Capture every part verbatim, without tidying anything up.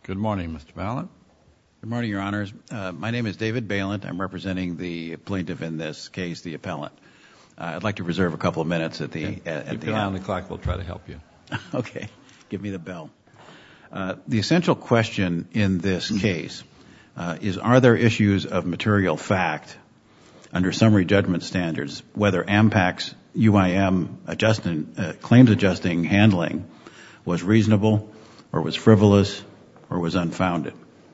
Good morning, Mister Ballant. Good morning, Your Honors. Uh, my name is David Ballant. I'm representing the plaintiff in this case, the appellant. Uh, I'd like to reserve a couple of minutes at the okay. at, at Keep the your eye end. on the clock. We'll try to help you. Okay. Give me the bell. Uh, the essential question in this case uh, is, are there issues of material fact under summary judgment standards, whether AMPAC's U I M adjusting, uh, claims adjusting handling was reasonable or was frivolous or was unfounded?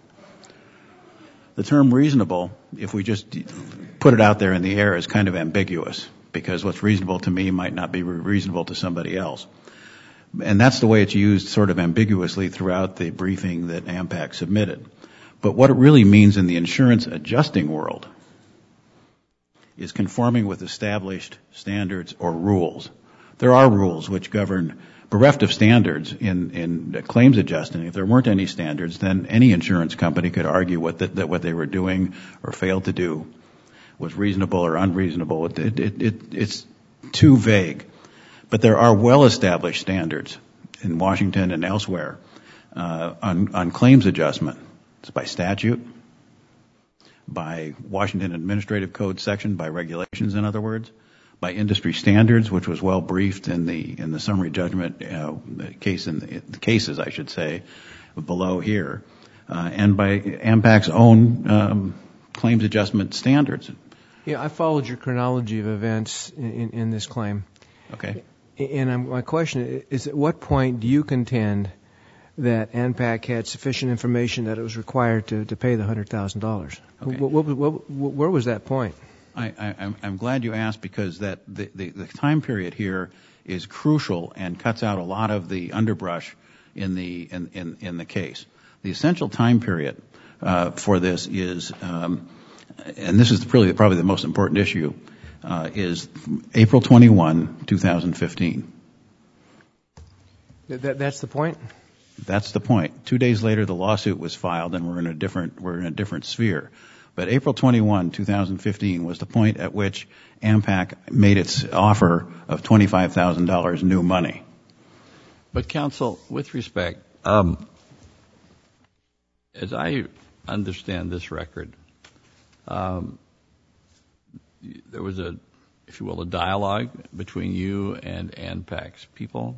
The term reasonable, if we just put it out there in the air, is kind of ambiguous, because what's reasonable to me might not be reasonable to somebody else. And that's the way it's used sort of ambiguously throughout the briefing that AMPAC submitted. But what it really means in the insurance adjusting world is conforming with established standards or rules. There are rules which govern, bereft of standards in, in claims adjusting. If there weren't any standards, then any insurance company could argue what the, that what they were doing or failed to do was reasonable or unreasonable. It, it, it, it, it's too vague. But there are well-established standards in Washington and elsewhere uh, on, on claims adjustment. It's by statute, by Washington Administrative Code section, by regulations, in other words, by industry standards, which was well briefed in the in the summary judgment uh, case in the, the cases, I should say, below here, uh, and by AMPAC's own um, claims adjustment standards. Yeah, I followed your chronology of events in, in, in this claim. Okay. And I'm, my question is, at what point do you contend that AMPAC had sufficient information that it was required to, to pay the one hundred thousand dollars? Okay. What, what, what, where was that point? I, I, I'm glad you asked, because that the, the, the time period here is crucial and cuts out a lot of the underbrush in the in, in, in the case. The essential time period uh, for this is, um, and this is really probably the most important issue, uh, is April twenty-first, twenty fifteen. That, that's the point? That's the point. Two days later, the lawsuit was filed, and we're in a different we're in a different sphere. But April twenty-first, twenty fifteen was the point at which AMPAC made its offer of twenty-five thousand dollars new money. But counsel, with respect, um, as I understand this record, um, there was a, if you will, a dialogue between you and AMPAC's people.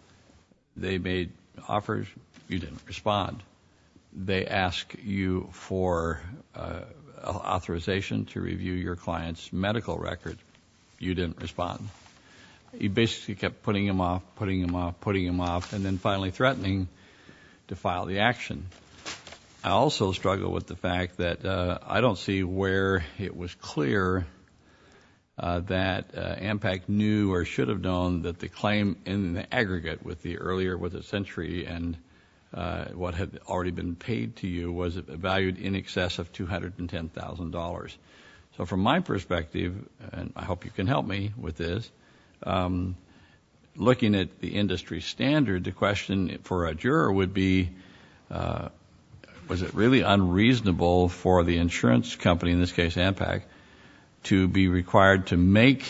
They made offers. You didn't respond. They asked you for uh, authorization to review your client's medical record. You didn't respond. You basically kept putting him off, putting him off, putting him off, and then finally threatening to file the action. I also struggle with the fact that uh, I don't see where it was clear uh, that uh, AMPAC knew or should have known that the claim in the aggregate with the earlier, with the Century and Uh, what had already been paid to you was valued in excess of two hundred ten thousand dollars. So from my perspective, and I hope you can help me with this, um, looking at the industry standard, the question for a juror would be, uh, was it really unreasonable for the insurance company, in this case AMPAC, to be required to make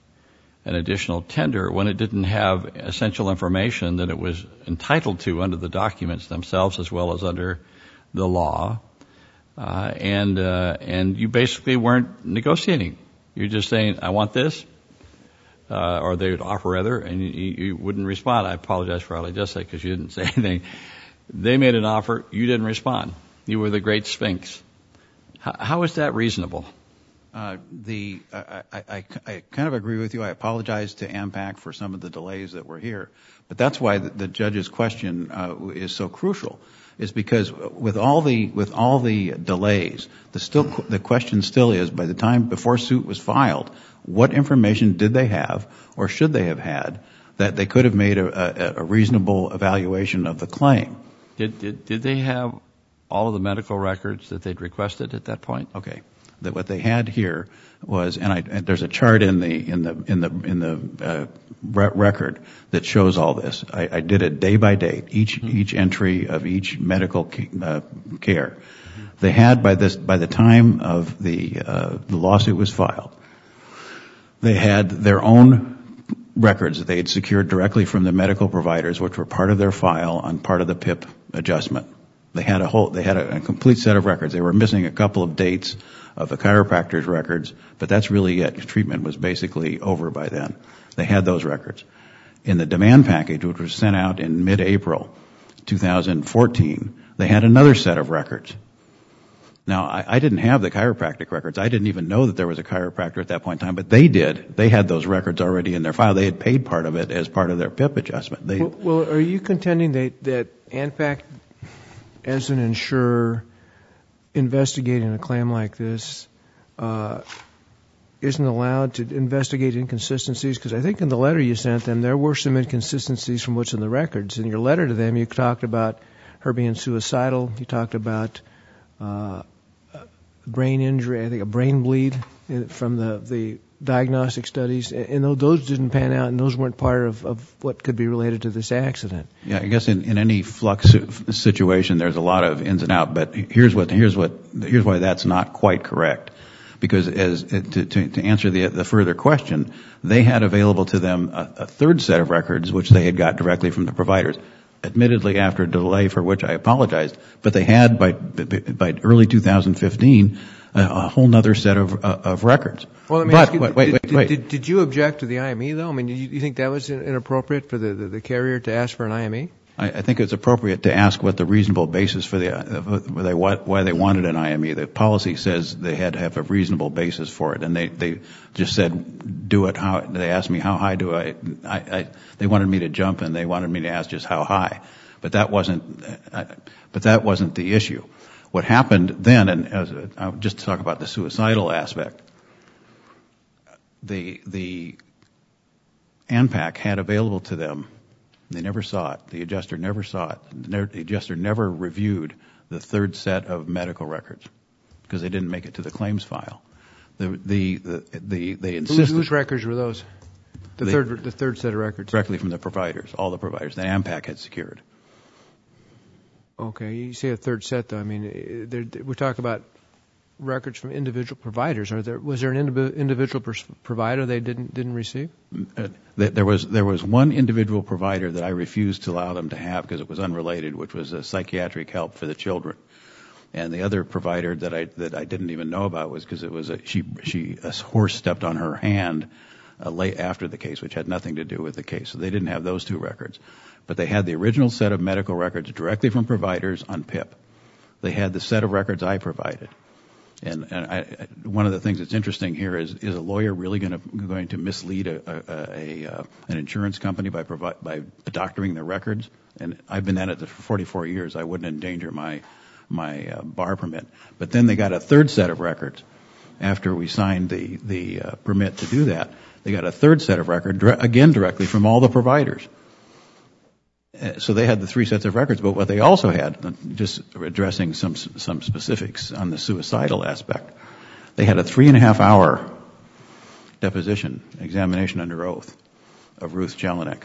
an additional tender when it didn't have essential information that it was entitled to under the documents themselves as well as under the law, uh, and uh, and you basically weren't negotiating. You're just saying, I want this, uh, or they would offer other, and you, you wouldn't respond. I apologize for all I just said, because you didn't say anything. They made an offer, you didn't respond. You were the great sphinx. How, how is that reasonable? Uh, the I, I, I kind of agree with you. I apologize to AMPAC for some of the delays that were here, but that's why the, the judge's question uh, is so crucial. Is because with all the with all the delays, the still the question still is, by the time before suit was filed, what information did they have or should they have had that they could have made a, a, a reasonable evaluation of the claim? Did did did they have all of the medical records that they'd requested at that point? Okay. That what they had here was, and, I, and there's a chart in the in the in the in the uh, re- record that shows all this. I, I did it day by day, each mm-hmm. each entry of each medical uh, care. Mm-hmm. They had by this by the time of the uh, the lawsuit was filed, they had their own records that they had secured directly from the medical providers, which were part of their file on part of the P I P adjustment. They had a whole, they had a, a complete set of records. They were missing a couple of dates of the chiropractor's records, but that's really it. Treatment was basically over by then. They had those records. In the demand package, which was sent out in mid-April two thousand fourteen, they had another set of records. Now, I, I didn't have the chiropractic records. I didn't even know that there was a chiropractor at that point in time, but they did. They had those records already in their file. They had paid part of it as part of their P I P adjustment. They, well, well, are you contending that, that ANPAC, as an insurer investigating a claim like this, uh, isn't allowed to investigate inconsistencies? Because I think in the letter you sent them, there were some inconsistencies from what's in the records. In your letter to them, you talked about her being suicidal. You talked about uh, brain injury, I think a brain bleed from the, the diagnostic studies. And those didn't pan out, and those weren't part of, of what could be related to this accident. Yeah, I guess in, in any flux situation, there's a lot of ins and outs. But here's what here's what here's why that's not quite correct. Because as to, to, to answer the, the further question, they had available to them a, a third set of records, which they had got directly from the providers. Admittedly, after a delay for which I apologized, but they had by by early two thousand fifteen a, a whole other set of uh, of records. Well, let me but ask you, wait, wait, did, wait, wait. Did, did you object to the I M E though? I mean, did you, you think that was inappropriate for the, the, the carrier to ask for an I M E? I, I think it's appropriate to ask what the reasonable basis for the uh, they, why they wanted an I M E. The policy says they had to have a reasonable basis for it, and they they just said do it how. They asked me how high do I, I, I they wanted me to jump, and they wanted me to ask just how high, but that wasn't uh, but that wasn't the issue. What happened then, and as a, I'll just talk about the suicidal aspect. The the ANPAC had available to them. They never saw it. The adjuster never saw it. The adjuster never reviewed the third set of medical records because they didn't make it to the claims file. The the the, the they insisted. Whose, whose records were those? The they, third the third set of records. Directly from the providers, all the providers that ANPAC had secured. Okay, you say a third set though. I mean, we're talking about records from individual providers. Are there was there an individual provider they didn't didn't receive? Uh, there was there was one individual provider that I refused to allow them to have because it was unrelated, which was a psychiatric help for the children. And the other provider that I that I didn't even know about was because it was a she she a horse stepped on her hand uh, late after the case, which had nothing to do with the case. So they didn't have those two records, but they had the original set of medical records directly from providers on P I P. They had the set of records I provided. And, and I, one of the things that's interesting here is, is a lawyer really going to going to mislead a, a, a, a an insurance company by provi- by doctoring their records? And I've been at it for forty-four years. I wouldn't endanger my my uh, bar permit. But then they got a third set of records after we signed the the uh, permit to do that. They got a third set of records dire- again directly from all the providers. So they had the three sets of records, but what they also had, just addressing some some specifics on the suicidal aspect, they had a three and a half hour deposition examination under oath of Ruth Jelinek.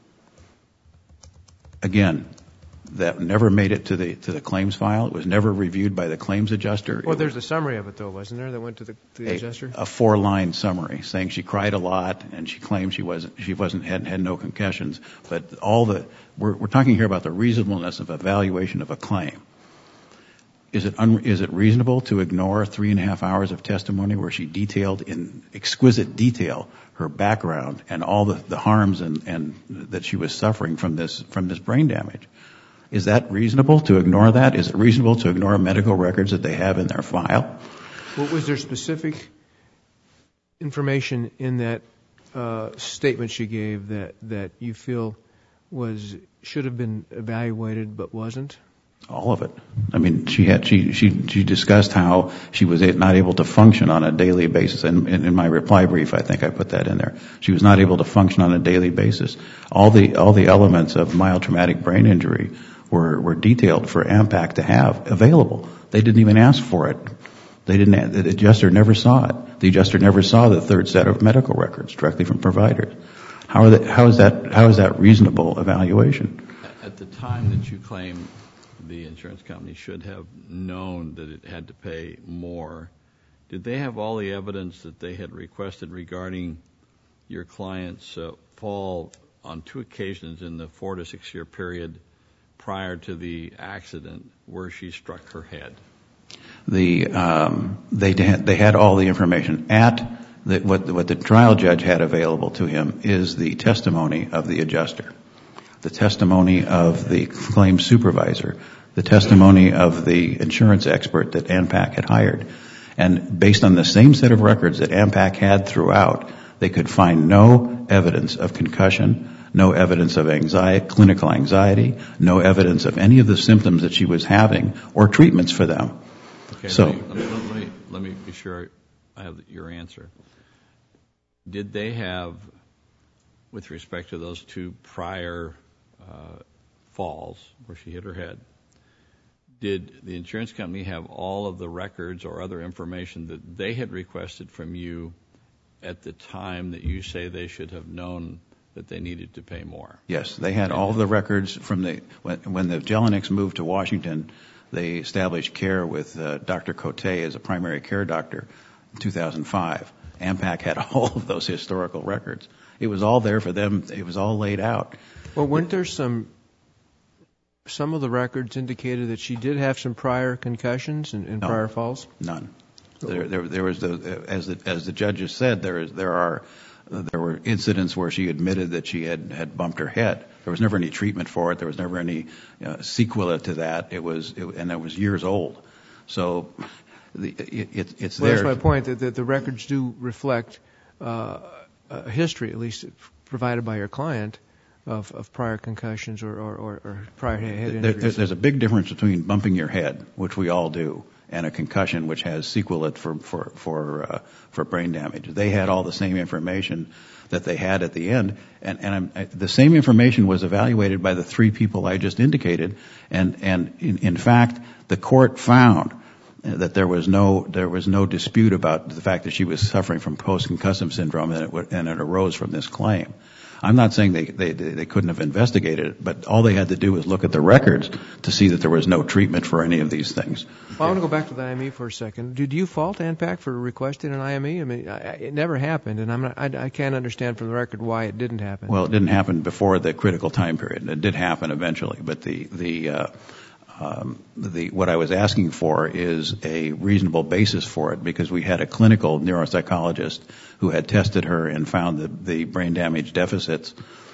Again, that never made it to the to the claims file. It was never reviewed by the claims adjuster. Well, there's a summary of it, though, wasn't there, that went to the, to the a, adjuster? A four-line summary saying she cried a lot and she claimed she wasn't she wasn't had had no concussions. But all the we're we're talking here about the reasonableness of evaluation of a claim. Is it un, is it reasonable to ignore three and a half hours of testimony where she detailed in exquisite detail her background and all the, the harms and, and that she was suffering from this from this brain damage? Is that reasonable to ignore that? Is it reasonable to ignore medical records that they have in their file? Well, was there specific information in that uh, statement she gave that, that you feel was should have been evaluated but wasn't? All of it. I mean, she had she she she discussed how she was not able to function on a daily basis, and in, in my reply brief, I think I put that in there. She was not able to function on a daily basis. All the all the elements of mild traumatic brain injury were were detailed for ANPAC to have available. They didn't even ask for it. They didn't. The adjuster never saw it. The adjuster never saw the third set of medical records directly from providers. How are they, how is that how is that reasonable evaluation? At the time that you claim the insurance company should have known that it had to pay more, did they have all the evidence that they had requested regarding your client's uh, fall on two occasions in the four to six year period prior to the accident where she struck her head? The um, they had, they had all the information. At the, what, what the trial judge had available to him is the testimony of the adjuster, the testimony of the claims supervisor, the testimony of the insurance expert that ANPAC had hired. And based on the same set of records that ANPAC had throughout, they could find no evidence of concussion, no evidence of anxiety, clinical anxiety, no evidence of any of the symptoms that she was having or treatments for them. Okay, so, let me, let, me, let, me, let me be sure I have your answer. Did they have, with respect to those two prior uh, falls where she hit her head, did the insurance company have all of the records or other information that they had requested from you at the time that you say they should have known that they needed to pay more? Yes, they had all of the records from the, when, when the Jelenics moved to Washington, they established care with uh, Doctor Cote as a primary care doctor in two thousand five. ANPAC had all of those historical records. It was all there for them. It was all laid out. Well, weren't there some, some of the records indicated that she did have some prior concussions and, and No, prior falls? None. There, there, there was the, as the, as the judges said, there is, there are, there were incidents where she admitted that she had, had bumped her head. There was never any treatment for it. There was never any uh, sequela to that. It was, it, and it was years old. So the, it, it, it's well, there. That's my point, that, that the records do reflect uh, a history, at least provided by your client, of, of prior concussions or, or, or, or prior head injuries. There, there's a big difference between bumping your head, which we all do, and a concussion, which has sequela for for for uh, for brain damage. They had all the same information that they had at the end, and and I'm, I, the same information was evaluated by the three people I just indicated, and and in, in fact, the court found that there was no there was no dispute about the fact that she was suffering from post-concussive syndrome, and it would, and it arose from this claim. I'm not saying they, they they couldn't have investigated it, but all they had to do was look at the records to see that there was no treatment for any of these things. Well, I want to go back to the I M E for a second. Did you fault ANPAC for requesting an I M E? I mean, I, it never happened, and I'm not, I, I can't understand from the record why it didn't happen. Well, it didn't happen before the critical time period. It did happen eventually, but the the uh, um, the what I was asking for is a reasonable basis for it, because we had a clinical neuropsychologist who had tested her and found the, the brain damage deficits.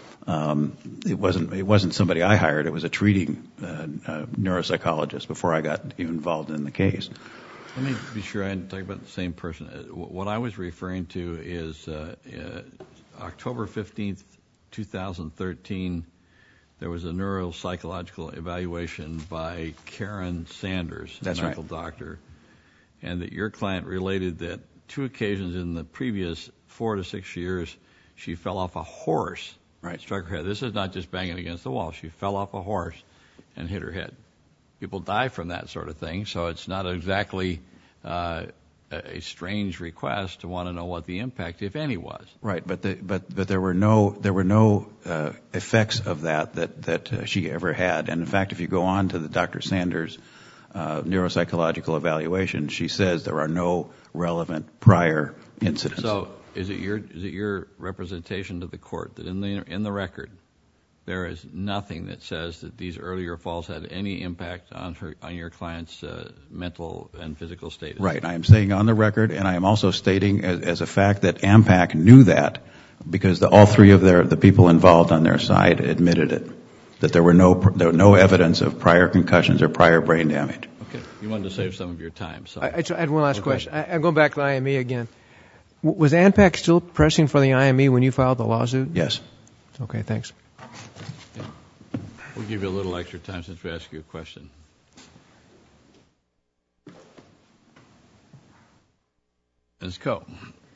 Um, it wasn't it wasn't somebody I hired. It was a treating uh, uh, neuropsychologist before I got involved in the case. Let me be sure I'm talking about the same person. What I was referring to is uh, uh, October fifteenth, twenty thirteen, there was a neuropsychological evaluation by Karen Sanders, That's a medical right. doctor, and that your client related that two occasions in the previous four to six years she fell off a horse, right, struck her head. This is not just banging against the wall. She fell off a horse and hit her head. People die from that sort of thing, so it's not exactly uh, a strange request to want to know what the impact, if any, was. Right, but the, but but there were no there were no uh, effects of that that that uh, she ever had. And in fact, if you go on to the Doctor Sanders uh, neuropsychological evaluation, she says there are no relevant prior incidents. So, is it your is it your representation to the court that in the in the record there is nothing that says that these earlier falls had any impact on her on your client's uh, mental and physical status? Right. I am saying on the record, and I am also stating as, as a fact that ANPAC knew that, because the, all three of their the people involved on their side admitted it, that there were no there were no evidence of prior concussions or prior brain damage. Okay. You wanted to save some of your time. So I, I had one last okay. question. I, I'm going back to the I M E again. W- was ANPAC still pressing for the I M E when you filed the lawsuit? Yes. Okay, thanks. Yeah. We'll give you a little extra time since we asked you a question. Let's go.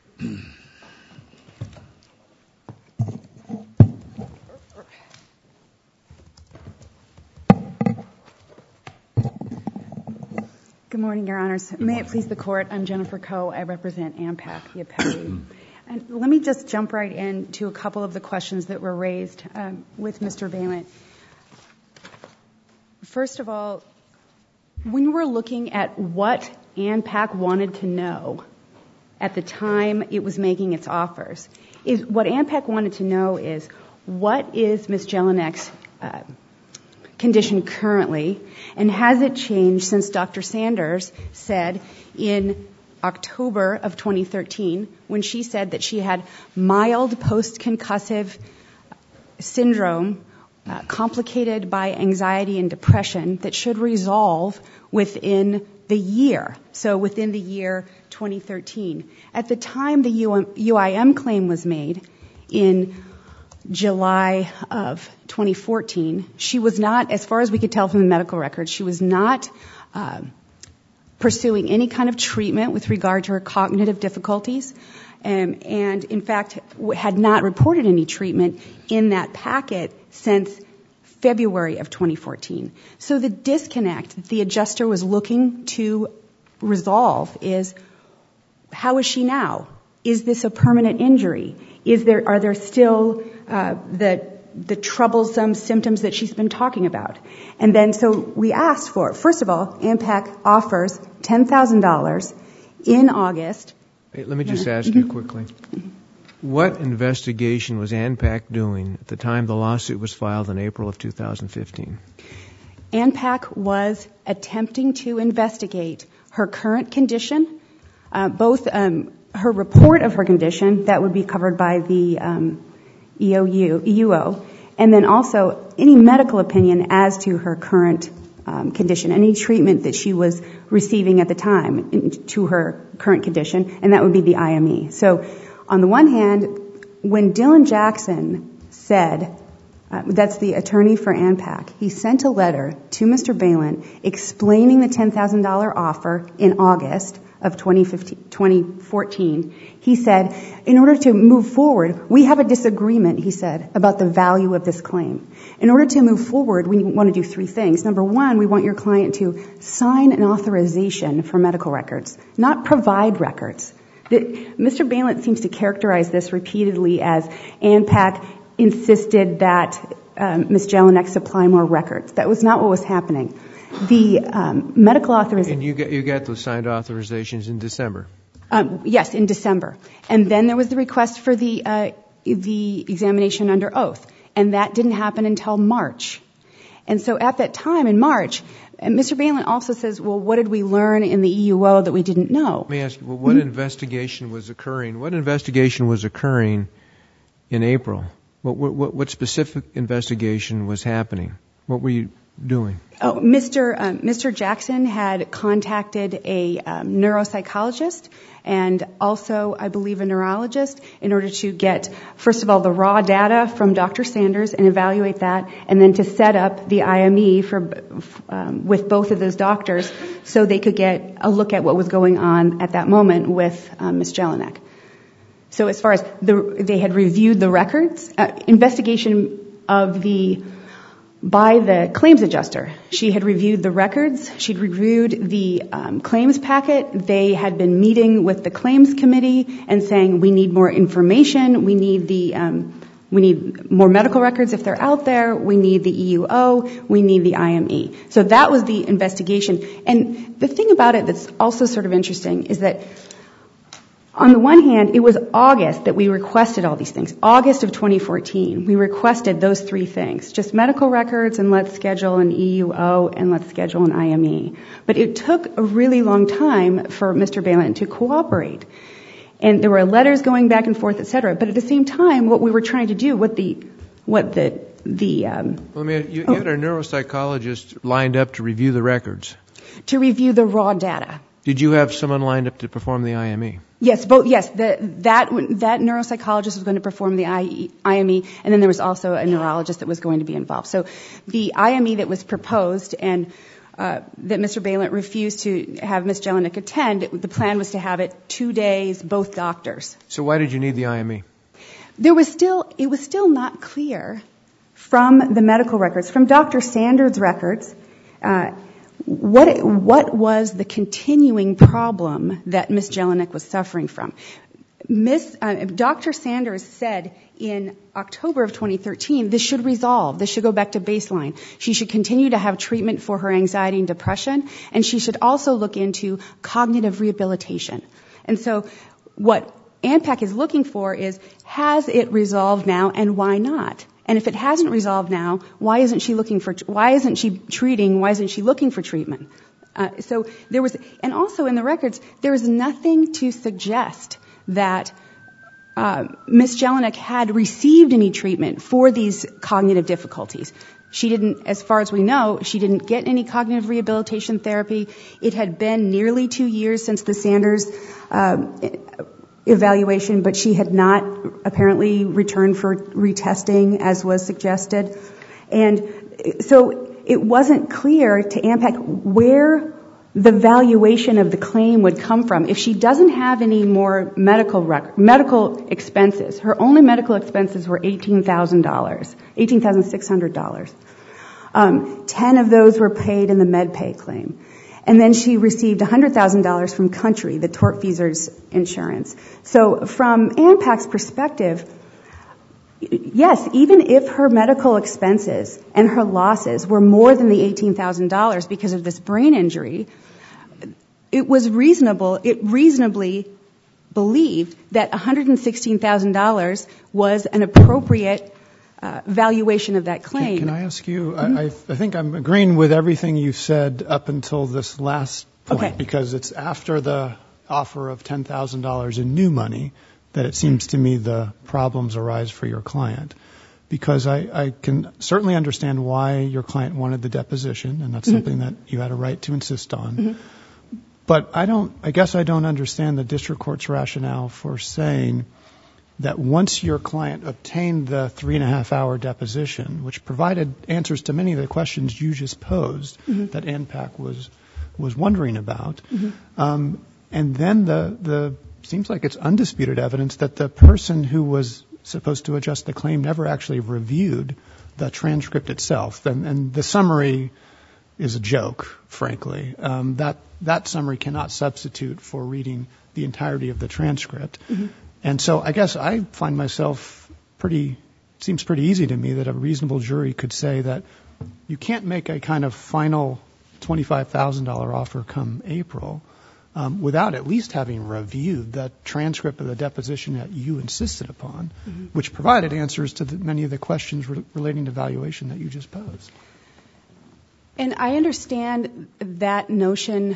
Good morning, Your Honors. Good May morning. It please the Court, I'm Jennifer Coe. I represent ANPAC, the appellee. And let me just jump right into a couple of the questions that were raised um, with Mister Valent. First of all, when we're looking at what ANPAC wanted to know at the time it was making its offers, is what ANPAC wanted to know is what is Miz Jelinek's uh, condition currently, and has it changed since Doctor Sanders said in October of twenty thirteen, when she said that she had mild post-concussive syndrome uh, complicated by anxiety and depression that should resolve within the year, so within the year twenty thirteen. At the time the U I M claim was made in July of twenty fourteen, she was not, as far as we could tell from the medical records, she was not uh, pursuing any kind of treatment with regard to her cognitive difficulties, um, and in fact had not reported any treatment in that packet since February of twenty fourteen. So the disconnect that the adjuster was looking to resolve is, how is she now? Is this a permanent injury? Is there, are there still uh, the the troublesome symptoms that she's been talking about? And then so we asked for, first of all, AMPAC offers ten thousand dollars in August. Hey, let me just ask you quickly. What investigation was ANPAC doing at the time the lawsuit was filed in April of two thousand fifteen? ANPAC was attempting to investigate her current condition, uh, both um, her report of her condition, that would be covered by the um, E O U, E U O, and then also any medical opinion as to her current um, condition, any treatment that she was receiving at the time in, to her current condition, and that would be the I M E. So on the one hand, when Dylan Jackson said, uh, that's the attorney for ANPAC, he sent a letter to Mister Balint explaining the ten thousand dollars offer in August of twenty fourteen. He said, in order to move forward, we have a disagreement, he said, about the value of this claim. In order to move forward, we want to do three things. Number one, we want your client to sign an authorization for medical records, not provide records. The, Mister Balint seems to characterize this repeatedly as ANPAC insisted that um, Miz Jelinek supply more records. That was not what was happening. The um, medical authorization... And you got, you got those signed authorizations in December? Um, yes, in December. And then there was the request for the uh, the examination under oath. And that didn't happen until March. And so at that time, in March, and Mister Balint also says, well, what did we learn in the E U O that we didn't know? Let me ask you, well, what mm-hmm. investigation was occurring? What investigation was occurring in April? What, what, what specific investigation was happening? What were you doing? Oh, Mister Um, Mister Jackson had contacted a um, neuropsychologist and also, I believe, a neurologist in order to get, first of all, the raw data from Doctor Sanders and evaluate that, and then to set up the I M E for um, with both of those doctors so they could get a look at what was going on at that moment with um, Miz Jelinek. So as far as the, they had reviewed the records, uh, investigation of the by the claims adjuster. She had reviewed the records. She'd reviewed the um, claims packet. They had been meeting with the claims committee and saying, we need more information. We need the um, we need more medical records if they're out there. We need the E U O. We need the I M E. So that was the investigation. And the thing about it that's also sort of interesting is that on the one hand, it was August that we requested all these things. August of twenty fourteen, we requested those three things. Just medical records, and let's schedule an E U O, and let's schedule an I M E. But it took a really long time for Mister Balint to cooperate. And there were letters going back and forth, et cetera. But at the same time, what we were trying to do, what the, what the, the, um... Well, I mean, you, you had a neuropsychologist lined up to review the records. To review the raw data. Did you have someone lined up to perform the I M E? Yes, both. Yes, the, that that neuropsychologist was going to perform the I M E, and then there was also a neurologist that was going to be involved. So the I M E that was proposed and uh, that Mister Balint refused to have Miz Jelinek attend, the plan was to have it two days, both doctors. So why did you need the I M E? There was still it was still not clear from the medical records, from Doctor Sanders' records. Uh, What what was the continuing problem that Miz Jelinek was suffering from? Miss uh, Doctor Sanders said in October of twenty thirteen, this should resolve. This should go back to baseline. She should continue to have treatment for her anxiety and depression, and she should also look into cognitive rehabilitation. And so what ANPAC is looking for is, has it resolved now, and why not? And if it hasn't resolved now, why isn't she looking for, why isn't she treating, why isn't she looking for treatment? Uh, so there was, and also in the records, there was nothing to suggest that uh, Miz Jelinek had received any treatment for these cognitive difficulties. She didn't, as far as we know, she didn't get any cognitive rehabilitation therapy. It had been nearly two years since the Sanders um, evaluation, but she had not apparently returned for retesting as was suggested. And so it wasn't clear to AMPAC where the valuation of the claim would come from. If she doesn't have any more medical rec- medical expenses, her only medical expenses were eighteen thousand dollars, eighteen thousand six hundred dollars. Um, ten of those were paid in the MedPay claim. And then she received one hundred thousand dollars from Country, the tortfeasor's insurance. So from AMPAC's perspective, yes, even if her medical expenses and her losses were more than the eighteen thousand dollars because of this brain injury, it was reasonable, it reasonably believed that one hundred sixteen thousand dollars was an appropriate uh, valuation of that claim. Can, can I ask you, Mm-hmm. I, I think I'm agreeing with everything you said up until this last point, Okay. because it's after the offer of ten thousand dollars in new money that it seems to me the problems arise for your client. Because I, I can certainly understand why your client wanted the deposition, and that's mm-hmm. something that you had a right to insist on. Mm-hmm. But I don't, I guess I don't understand the district court's rationale for saying that once your client obtained the three and a half hour deposition, which provided answers to many of the questions you just posed mm-hmm. that ANPAC was was wondering about, mm-hmm. um, and then the the seems like it's undisputed evidence that the person who was supposed to adjust the claim never actually reviewed the transcript itself, and, and the summary is a joke, frankly. Um, that that summary cannot substitute for reading the entirety of the transcript. Mm-hmm. And so I guess I find myself pretty, it seems pretty easy to me that a reasonable jury could say that you can't make a kind of final twenty-five thousand dollars offer come April um, without at least having reviewed the transcript of the deposition that you insisted upon, mm-hmm. which provided answers to the, many of the questions re- relating to valuation that you just posed. And I understand that notion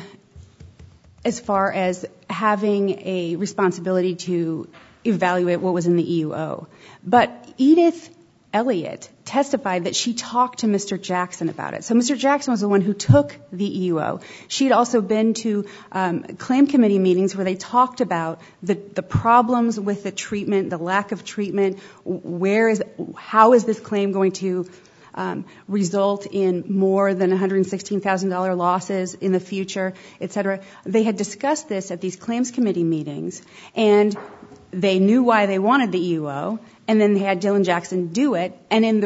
as far as having a responsibility to evaluate what was in the E U O. But Edith Elliott testified that she talked to Mister Jackson about it. So Mister Jackson was the one who took the E U O. She'd also been to um, claim committee meetings where they talked about the, the problems with the treatment, the lack of treatment, where is, how is this claim going to Um, result in more than one hundred sixteen thousand dollars losses in the future, et cetera. They had discussed this at these claims committee meetings, and they knew why they wanted the E U O, and then they had Dylan Jackson do it. And in the,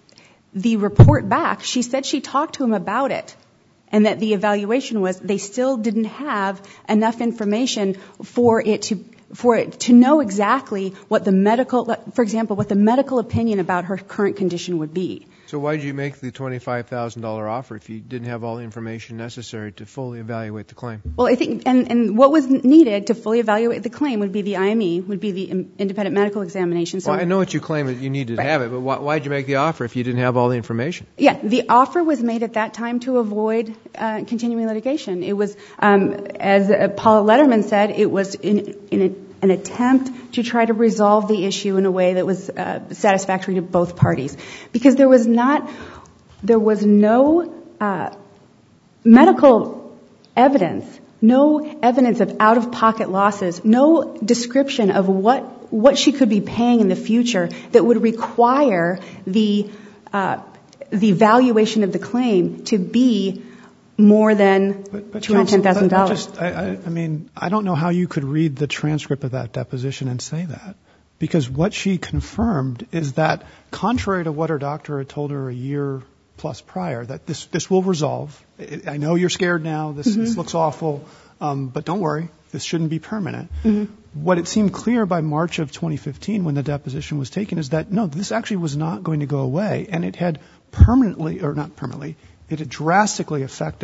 the report back, she said she talked to him about it, and that the evaluation was they still didn't have enough information for it to for it to know exactly what the medical, for example, what the medical opinion about her current condition would be. So why did you make the twenty-five thousand dollars offer if you didn't have all the information necessary to fully evaluate the claim? Well, I think, and, and what was needed to fully evaluate the claim would be the I M E, would be the independent medical examination. So well, I know what you claim that you needed to right. have it, but why, why did you make the offer if you didn't have all the information? Yeah, the offer was made at that time to avoid uh, continuing litigation. It was, um, as uh, Paula Letterman said, it was in, in a, an attempt to try to resolve the issue in a way that was uh, satisfactory to both parties. Because there was not, there was no uh, medical evidence, no evidence of out-of-pocket losses, no description of what, what she could be paying in the future that would require the, uh, the valuation of the claim to be more than two hundred ten thousand dollars. I, I, I mean, I don't know how you could read the transcript of that deposition and say that. Because what she confirmed is that, contrary to what her doctor had told her a year plus prior, that this, this will resolve. I know you're scared now. This, mm-hmm. this looks awful. Um, but don't worry. This shouldn't be permanent. Mm-hmm. What it seemed clear by March of twenty fifteen when the deposition was taken is that, no, this actually was not going to go away. And it had permanently, or not permanently, it had drastically affected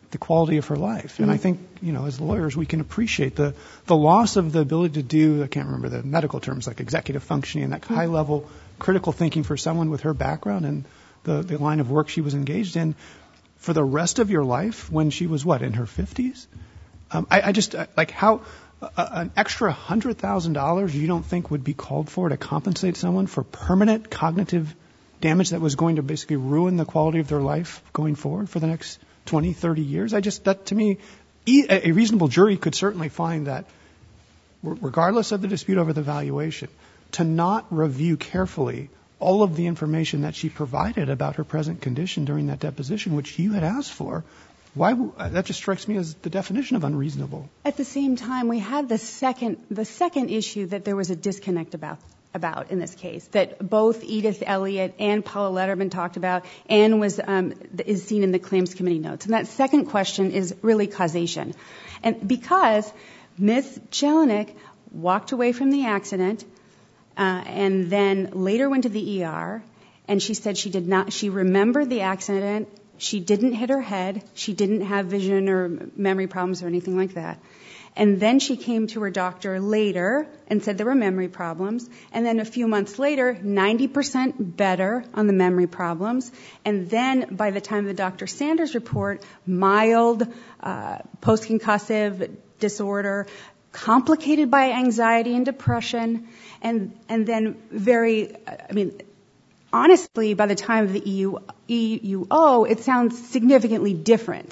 the quality of her life. Mm-hmm. And I think, you know, as lawyers, we can appreciate the, the loss of the ability to do, I can't remember the medical terms, like executive functioning and that mm-hmm. high-level critical thinking for someone with her background and the, the line of work she was engaged in for the rest of your life when she was, what, in her fifties? Um, I, I just, I, like, how uh, an extra one hundred thousand dollars you don't think would be called for to compensate someone for permanent cognitive damage that was going to basically ruin the quality of their life going forward for the next twenty, thirty years? I just, that to me, a reasonable jury could certainly find that, regardless of the dispute over the valuation, to not review carefully all of the information that she provided about her present condition during that deposition, which you had asked for. Why? That just strikes me as the definition of unreasonable. At the same time, we had the second, the second issue that there was a disconnect about. about in this case, that both Edith Elliott and Paula Letterman talked about and was um, is seen in the claims committee notes. And that second question is really causation. And because Miz Jelinek walked away from the accident uh, and then later went to the E R, and she said she did not, she remembered the accident, she didn't hit her head, she didn't have vision or memory problems or anything like that. And then she came to her doctor later and said there were memory problems. And then a few months later, ninety percent better on the memory problems. And then by the time of the Doctor Sanders report, mild uh, post-concussive disorder, complicated by anxiety and depression. And, and then very, I mean, honestly, by the time of the E U O, it sounds significantly different,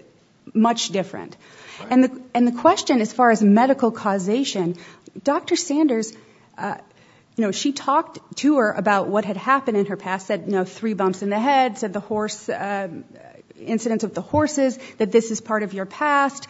much different. And the and the question, as far as medical causation, Doctor Sanders, uh, you know, she talked to her about what had happened in her past. Said, you know, three bumps in the head. Said the horse uh, incidents of the horses. That this is part of your past.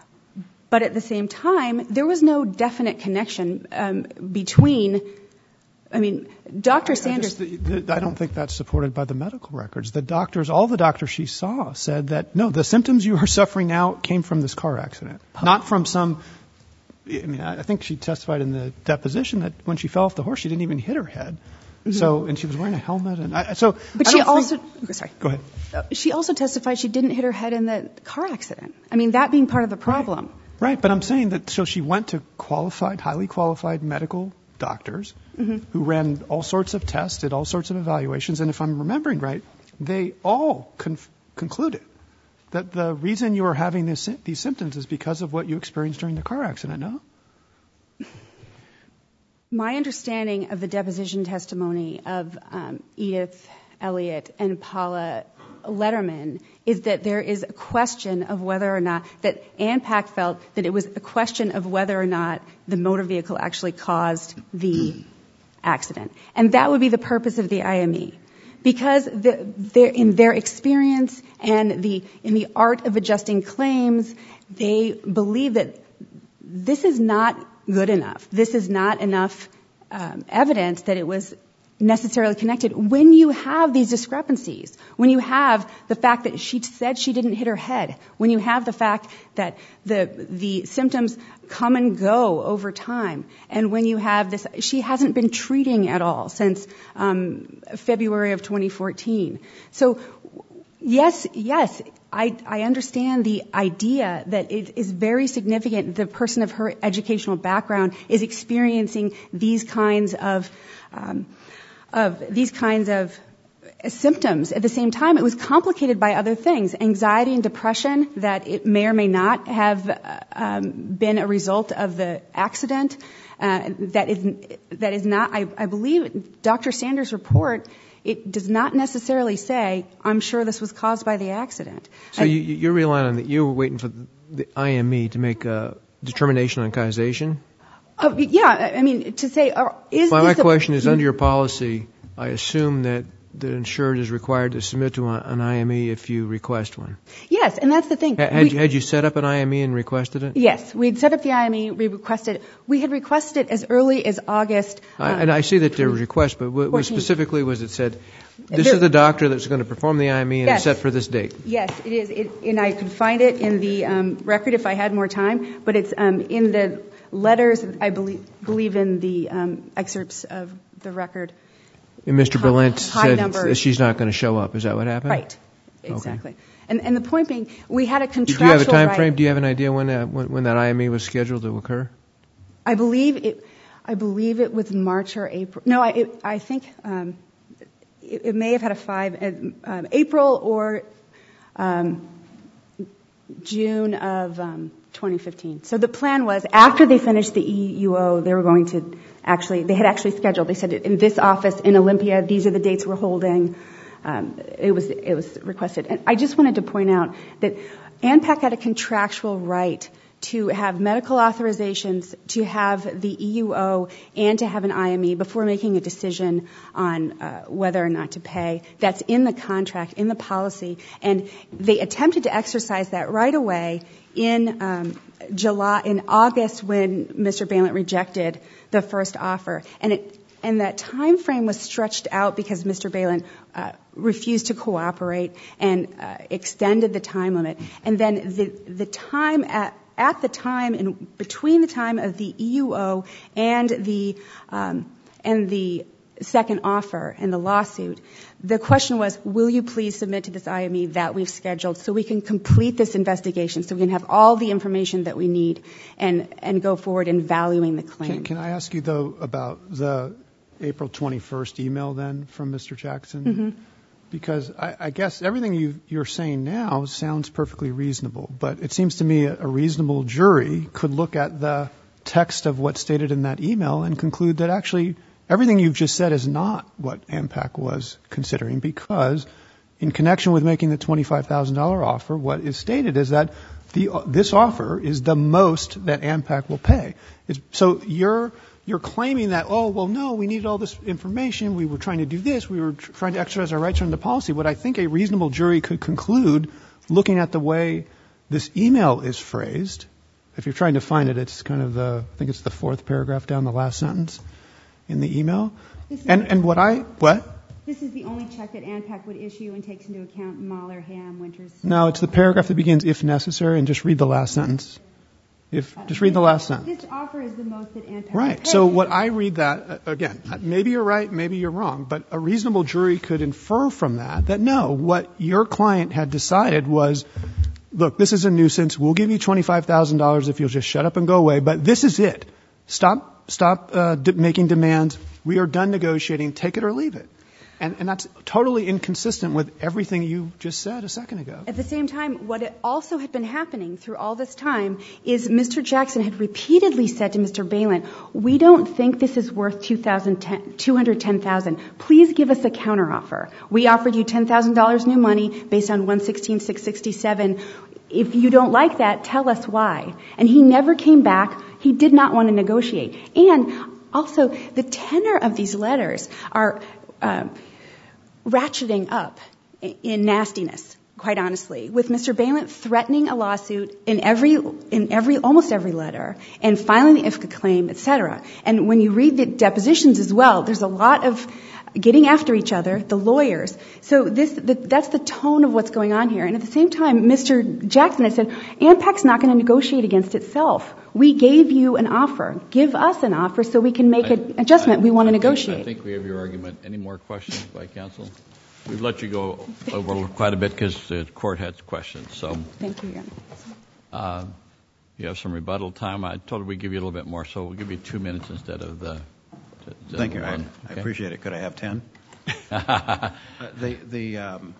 But at the same time, there was no definite connection um, between. I mean, Doctor Sanders. I, just, the, the, I don't think that's supported by the medical records. The doctors, all the doctors she saw said that, no, the symptoms you are suffering now came from this car accident, not from some, I mean, I think she testified in the deposition that when she fell off the horse, she didn't even hit her head. Mm-hmm. So, and she was wearing a helmet. And I, so, but I she don't also, think, sorry. Go ahead. Uh, she also testified she didn't hit her head in the car accident. I mean, that being part of the problem. Right, right. But I'm saying that, so she went to qualified, highly qualified medical doctors mm-hmm. who ran all sorts of tests, did all sorts of evaluations, and if I'm remembering right, they all conf- concluded that the reason you are having this, these symptoms is because of what you experienced during the car accident, no? My understanding of the deposition testimony of um, Edith Elliott and Paula Letterman is that there is a question of whether or not, that ANPAC felt that it was a question of whether or not the motor vehicle actually caused the accident. And that would be the purpose of the I M E. Because the, in their experience and the in the art of adjusting claims, they believe that this is not good enough. This is not enough um, evidence that it was necessarily connected. When you have these discrepancies, when you have the fact that she said she didn't hit her head, when you have the fact that the the symptoms come and go over time, and when you have this, she hasn't been treating at all since um, February of twenty fourteen. So yes, yes, I, I understand the idea that it is very significant the person of her educational background is experiencing these kinds of um, of these kinds of symptoms. At the same time, it was complicated by other things, anxiety and depression that it may or may not have um, been a result of the accident. Uh, that is that is not, I, I believe, Doctor Sanders' report, it does not necessarily say, I'm sure this was caused by the accident. So you, you're relying on that, you were waiting for the, the I M E to make a determination on causation? Uh, yeah, I mean, to say, uh, is well, this my a, question is, under your policy, I assume that the insured is required to submit to an I M E if you request one. Yes, and that's the thing. Had, we, you, had you set up an I M E and requested it? Yes, we'd set up the I M E, we requested it. We had requested it as early as August. I, um, and I see that there was a request, but what, what specifically was it said? This there, is the doctor that's going to perform the I M E and yes, it's set for this date. Yes, it is. It, and I could find it in the um, record if I had more time, but it's um, in the letters, I believe, believe in the um, excerpts of the record. And Mister High, Berlant high said numbers. that she's not going to show up. Is that what happened? Right. Exactly. Okay. And, and the point being, we had a contractual Do you have a time right. frame? Do you have an idea when that, when, when that I M E was scheduled to occur? I believe it, I believe it was March or April. No, I, it, I think um, it, it may have had a five, um, April or um, June of um, twenty fifteen. So the plan was after they finished the E U O, they were going to actually, they had actually scheduled, they said in this office in Olympia, these are the dates we're holding. Um, it was it was requested. And I just wanted to point out that ANPAC had a contractual right to have medical authorizations, to have the E U O, and to have an I M E before making a decision on uh, whether or not to pay. That's in the contract, in the policy. And they attempted to exercise that right away in um, July, in August when Mister Balint rejected the first offer. And it And that time frame was stretched out because Mister Balint uh, refused to cooperate and uh, extended the time limit. And then the the time at at the time in between the time of the E U O and the um, and the second offer and the lawsuit, the question was, will you please submit to this I M E that we've scheduled so we can complete this investigation, so we can have all the information that we need and and go forward in valuing the claim. Can, can I ask you though about the April twenty-first email then from Mister Jackson? Mm-hmm. Because I, I guess everything you, you're saying now sounds perfectly reasonable, but it seems to me a, a reasonable jury could look at the text of what's stated in that email and conclude that actually everything you've just said is not what ANPAC was considering, because in connection with making the twenty-five thousand dollars offer, what is stated is that the, this offer is the most that ANPAC will pay. It's, so you're You're claiming that, oh, well, no, we needed all this information. We were trying to do this. We were tr- trying to exercise our rights under the policy. What I think a reasonable jury could conclude, looking at the way this email is phrased, if you're trying to find it, it's kind of the, I think it's the fourth paragraph down the last sentence in the email. And, and what I, what? This is the only check that ANPAC would issue and takes into account Mahler, Ham, Winters. No, it's the paragraph that begins, if necessary, and just read the last sentence. If, just read the last sentence. This offer is the most that ANPAC Right. would pay. So what I read that, uh, again, maybe you're right, maybe you're wrong, but a reasonable jury could infer from that that no, what your client had decided was, look, this is a nuisance. We'll give you twenty-five thousand dollars if you'll just shut up and go away, but this is it. Stop, stop uh, d- making demands. We are done negotiating. Take it or leave it. And, and that's totally inconsistent with everything you just said a second ago. At the same time, what it also had been happening through all this time is Mister Jackson had repeatedly said to Mister Balint, we don't think this is worth two hundred ten thousand dollars. Please give us a counteroffer. We offered you ten thousand dollars new money based on one sixteen six sixty-seven. If you don't like that, tell us why. And he never came back. He did not want to negotiate. And also, the tenor of these letters are uh, ratcheting up in nastiness, quite honestly, with Mister Balint threatening a lawsuit in every, in every, almost every letter, and filing the I F C A claim, et cetera. And when you read the depositions as well, there's a lot of getting after each other, the lawyers. So this, the, that's the tone of what's going on here. And at the same time, Mister Jackson had said, ANPAC's not going to negotiate against itself. We gave you an offer. Give us an offer so we can make I, an adjustment. I, we want to I negotiate. Think, I think we have your argument. Any more questions by counsel? We've let you go over quite a bit because the court had questions. So thank you, Your Honor. Uh, you have some rebuttal time. I told her we'd give you a little bit more, so we'll give you two minutes instead of the. the Thank you. I, okay? I appreciate it. Could I have ten? uh, the the um,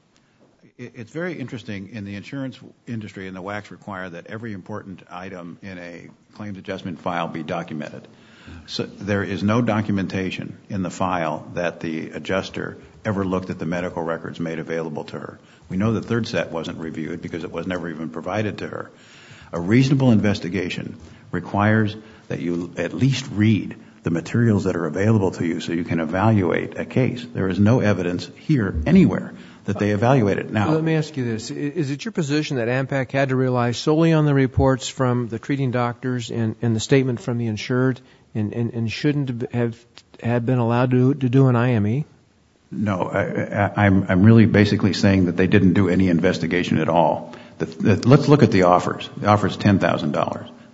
it, it's very interesting in the insurance industry, and the W A Cs require that every important item in a claims adjustment file be documented. So there is no documentation in the file that the adjuster ever looked at the medical records made available to her. We know the third set wasn't reviewed because it was never even provided to her. A reasonable investigation requires that you at least read the materials that are available to you so you can evaluate a case. There is no evidence here anywhere that they evaluated. Now, let me ask you this. Is it your position that ANPAC had to rely solely on the reports from the treating doctors and, and the statement from the insured and, and, and shouldn't have had been allowed to, to do an I M E? No, I, I, I'm, I'm really basically saying that they didn't do any investigation at all. The, the, let's look at the offers. The offer is ten thousand dollars.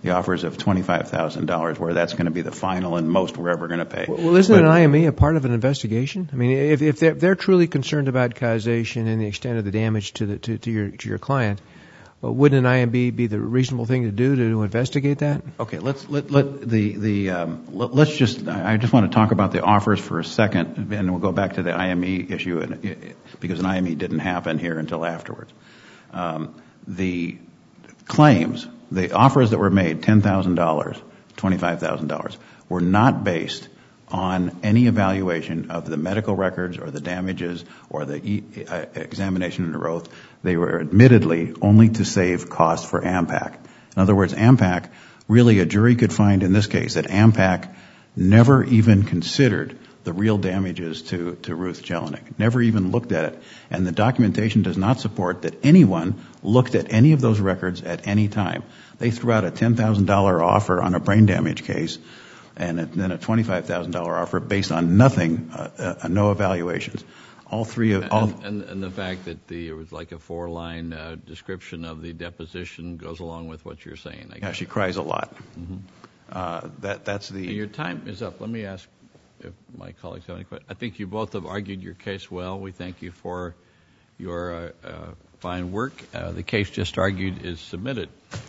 the offers of twenty-five thousand dollars, where that's going to be the final and most we're ever going to pay. Well, isn't But- an I M E a part of an investigation? I mean, if, if they're, they're truly concerned about causation and the extent of the damage to the to, to your to your client, well, wouldn't an I M E be the reasonable thing to do to, to investigate that? Okay, let's let let the the um, let, let's just. I just want to talk about the offers for a second, and we'll go back to the I M E issue, and, it, because an I M E didn't happen here until afterwards. Um, the claims, the offers that were made, ten thousand dollars, twenty-five thousand dollars, were not based on any evaluation of the medical records or the damages or the e- uh, examination under oath. They were admittedly only to save costs for AMPAC. In other words, AMPAC, really a jury could find in this case that AMPAC never even considered the real damages to, to Ruth Jelinek, never even looked at it. And the documentation does not support that anyone looked at any of those records at any time. They threw out a ten thousand dollars offer on a brain damage case, and then a twenty-five thousand dollars offer based on nothing, uh, uh, no evaluations. All three of all. And, and, and the fact that the, it was like a four-line uh, description of the deposition goes along with what you're saying. I guess. Yeah, she cries a lot. Mm-hmm. Uh, that that's the. Your time is up. Let me ask if my colleagues have any questions. I think you both have argued your case well. We thank you for your uh, uh, fine work. Uh, the case just argued is submitted.